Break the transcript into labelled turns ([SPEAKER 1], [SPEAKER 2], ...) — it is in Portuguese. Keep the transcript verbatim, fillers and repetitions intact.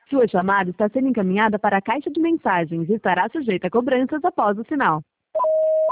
[SPEAKER 1] Sua chamada está sendo encaminhada para a caixa de mensagens e estará sujeita a cobranças após o sinal.